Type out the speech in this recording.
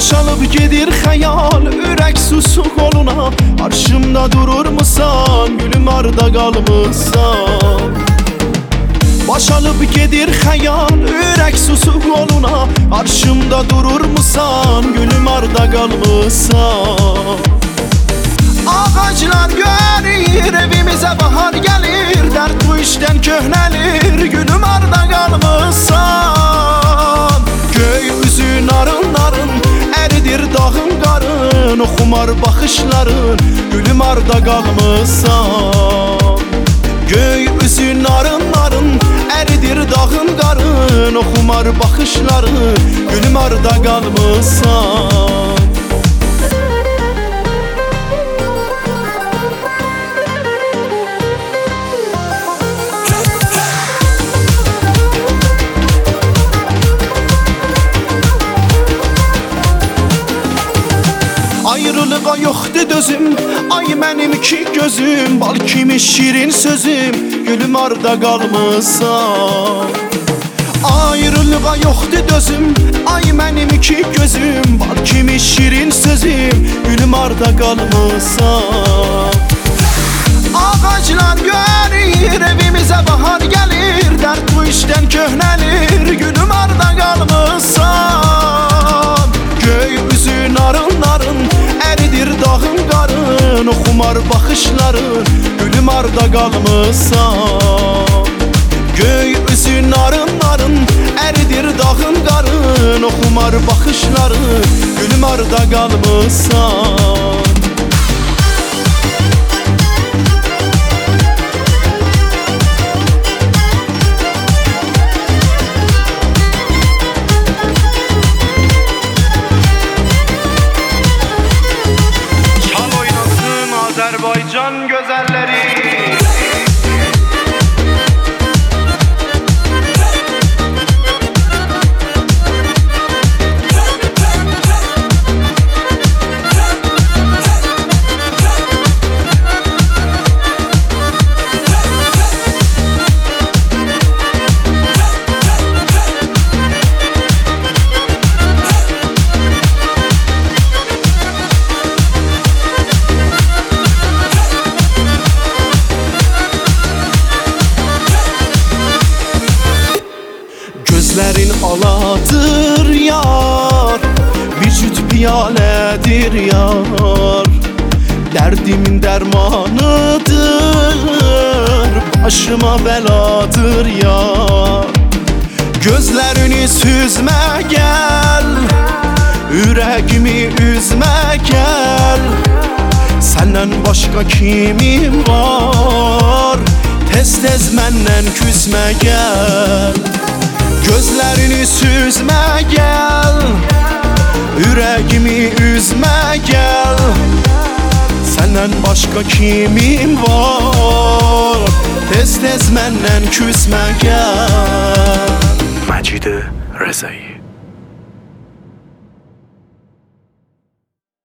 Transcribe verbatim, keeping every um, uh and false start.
Başalıp gedir xəyal, ürək susub qoluna. Qarşımda dururmusan, gülüm arda qalmışsan. Başalıp gedir xəyal, ürək susub qoluna. Qarşımda dururmusan, gülüm arda qalmışsan. Ağaclar görür, evimizə bahar gəlir. Dərd bu işdən köhnəlir, gülüm arda qalmışsan. Göy üzün arın arın, əridir dağın qarın. Oxumar baxışların, gülüm arda qalmışsan. Göy üzün arın arın, əridir dağın qarın. Oxumar baxışların, gülüm arda qalmışsan. Ayrılığa yoxdur dözüm, ay mənim iki gözüm. Bal kimi şirin sözüm, gülüm arda qalmışsan. Ayrılığa yoxdur dözüm, ay mənim iki gözüm. Bal kimi şirin sözüm, gülüm arda qalmışsan. Ağaclar görür, evimizə bahar gəlir. Dərd bu işdən köhnəlir, gülüm arda qalmışsan. Göy üzün arın arın, əridir dağın qarın. Oxumar baxışların, gülüm arda qalmışsan. Göy üzün arın arın, əridir dağın qarın. Oxumar baxışların, gülüm arda qalmışsan. Azərbaycan gözəlləri. Gözlərin aladır yar, vücud piyalədir yar. Dərdimin dərmanıdır, başıma bəladır yar. Gözlərini süzmə gəl, ürəyimi üzmə gəl. Səndən başqa kimim var, tez-tez məndən küsmə gəl. Gözlərini süzmə gəl, ürəyimi üzmə gəl. Səndən başqa kimim var, tez-tez məndən küsmə gəl. Macide Rezai.